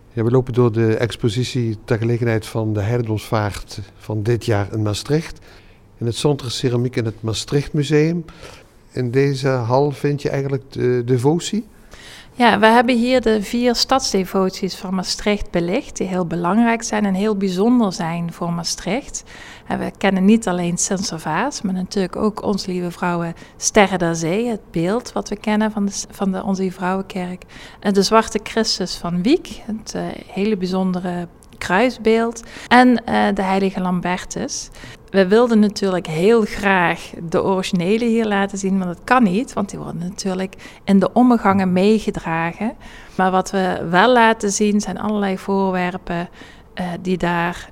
Ja, we lopen door de expositie ter gelegenheid van de heiligdomsvaart van dit jaar in Maastricht. In het Centre Ceramiek in het Maastricht Museum. In deze hal vind je eigenlijk de devotie. Ja, we hebben hier de 4 stadsdevoties van Maastricht belicht, die heel belangrijk zijn en heel bijzonder zijn voor Maastricht. En we kennen niet alleen Sint-Servaas, maar natuurlijk ook Onze Lieve Vrouwe Sterren der Zee, het beeld wat we kennen van de Onze Lieve Vrouwenkerk. En de Zwarte Christus van Wiek, het hele bijzondere kruisbeeld. En de heilige Lambertus. We wilden natuurlijk heel graag de originele hier laten zien, maar dat kan niet, want die worden natuurlijk in de ommegangen meegedragen. Maar wat we wel laten zien zijn allerlei voorwerpen die daar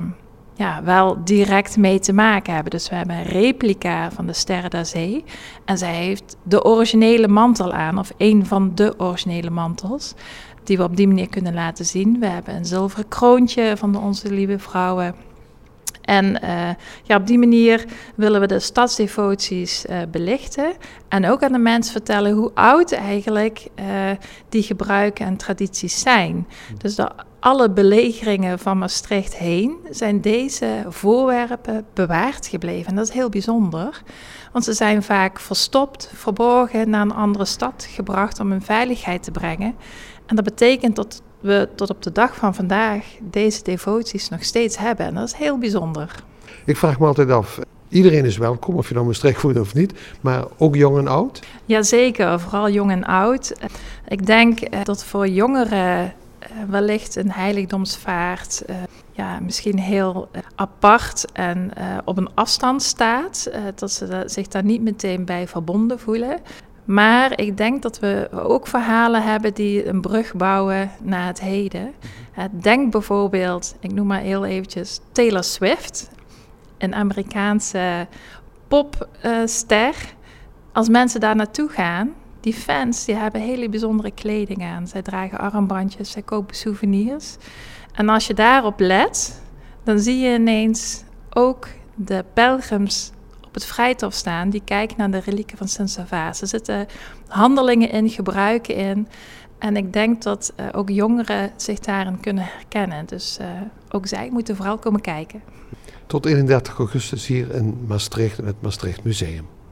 wel direct mee te maken hebben. Dus we hebben een replica van de Sterren der Zee en zij heeft de originele mantel aan, of een van de originele mantels, die we op die manier kunnen laten zien. We hebben een zilveren kroontje van de Onze Lieve Vrouwen. En op die manier willen we de stadsdevoties belichten en ook aan de mensen vertellen hoe oud eigenlijk die gebruiken en tradities zijn. Dus door alle belegeringen van Maastricht heen zijn deze voorwerpen bewaard gebleven. En dat is heel bijzonder, want ze zijn vaak verstopt, verborgen, naar een andere stad gebracht om hun veiligheid te brengen. En dat betekent dat we tot op de dag van vandaag deze devoties nog steeds hebben. En dat is heel bijzonder. Ik vraag me altijd af, iedereen is welkom, of je nou Maastricht woont of niet, maar ook jong en oud? Jazeker, vooral jong en oud. Ik denk dat voor jongeren wellicht een heiligdomsvaart misschien heel apart en op een afstand staat. Dat ze zich daar niet meteen bij verbonden voelen. Maar ik denk dat we ook verhalen hebben die een brug bouwen naar het heden. Denk bijvoorbeeld, ik noem maar heel eventjes, Taylor Swift, een Amerikaanse popster. Als mensen daar naartoe gaan, die fans, die hebben hele bijzondere kleding aan. Zij dragen armbandjes, zij kopen souvenirs. En als je daarop let, dan zie je ineens ook de pelgrims op het Vrijthof staan, die kijken naar de relieken van Sint-Servaas. Er zitten handelingen in, gebruiken in. En ik denk dat ook jongeren zich daarin kunnen herkennen. Dus ook zij moeten vooral komen kijken. Tot 31 augustus hier in Maastricht in het Maastricht Museum.